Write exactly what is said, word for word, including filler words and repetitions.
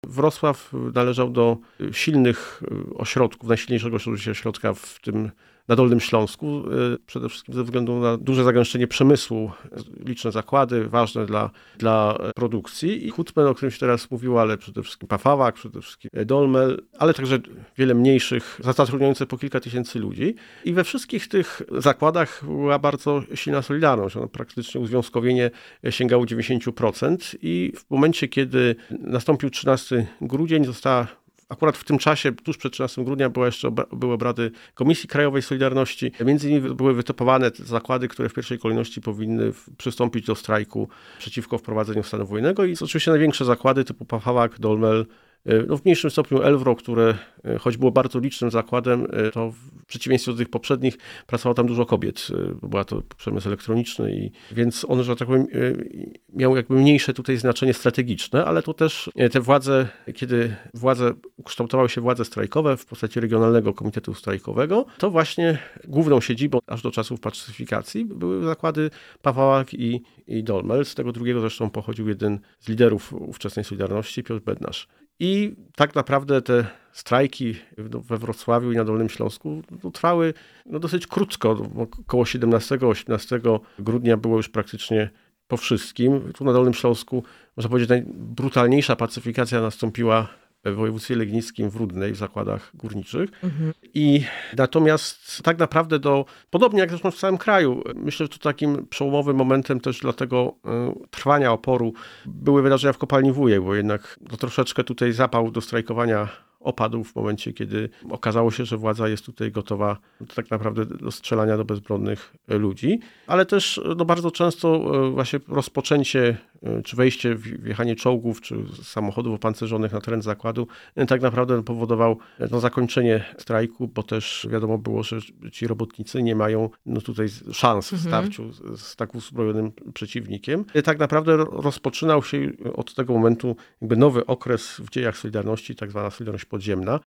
Wrocław należał do silnych ośrodków, najsilniejszego ośrodka w tym na Dolnym Śląsku, przede wszystkim ze względu na duże zagęszczenie przemysłu, liczne zakłady ważne dla, dla produkcji i Hutmen, o którym się teraz mówiło, ale przede wszystkim Pafałak, przede wszystkim Dolmel, ale także wiele mniejszych, zatrudniających po kilka tysięcy ludzi. I we wszystkich tych zakładach była bardzo silna solidarność. Ono praktycznie uzwiązkowienie sięgało dziewięćdziesiąt procent i w momencie, kiedy nastąpił trzynastego grudnia, została akurat w tym czasie, tuż przed trzynastego grudnia, były jeszcze były obrady Komisji Krajowej Solidarności. Między innymi były wytypowane te zakłady, które w pierwszej kolejności powinny przystąpić do strajku przeciwko wprowadzeniu stanu wojennego. I oczywiście największe zakłady typu Pafałak, Dolmel, no w mniejszym stopniu Elwro, które choć było bardzo licznym zakładem, to w przeciwieństwie do tych poprzednich pracowało tam dużo kobiet. Była to przemysł elektroniczny i więc one, że tak powiem, miały jakby mniejsze tutaj znaczenie strategiczne, ale to też te władze, kiedy władze ukształtowały się władze strajkowe w postaci Regionalnego Komitetu Strajkowego, to właśnie główną siedzibą aż do czasów pacyfikacji były zakłady Pafałak i, i Dolmel. Z tego drugiego zresztą pochodził jeden z liderów ówczesnej Solidarności, Piotr Bednarz. I tak naprawdę te strajki we Wrocławiu i na Dolnym Śląsku no, trwały no, dosyć krótko. Około siedemnastego osiemnastego grudnia było już praktycznie po wszystkim. Tu na Dolnym Śląsku, można powiedzieć, najbrutalniejsza pacyfikacja nastąpiła w województwie legnickim w Rudnej, w zakładach górniczych. Mhm. I natomiast tak naprawdę do, podobnie jak zresztą w całym kraju, myślę, że to takim przełomowym momentem też dla tego y, trwania oporu były wydarzenia w kopalni Wujek, bo jednak to troszeczkę tutaj zapał do strajkowania opadł w momencie, kiedy okazało się, że władza jest tutaj gotowa tak naprawdę do strzelania do bezbronnych ludzi, ale też no, bardzo często właśnie rozpoczęcie czy wejście, wjechanie czołgów czy samochodów opancerzonych na teren zakładu tak naprawdę powodował no, zakończenie strajku, bo też wiadomo było, że ci robotnicy nie mają no, tutaj szans w starciu mhm. z tak uzbrojonym przeciwnikiem. I tak naprawdę rozpoczynał się od tego momentu jakby nowy okres w dziejach Solidarności, tak zwana Solidarność podziemna.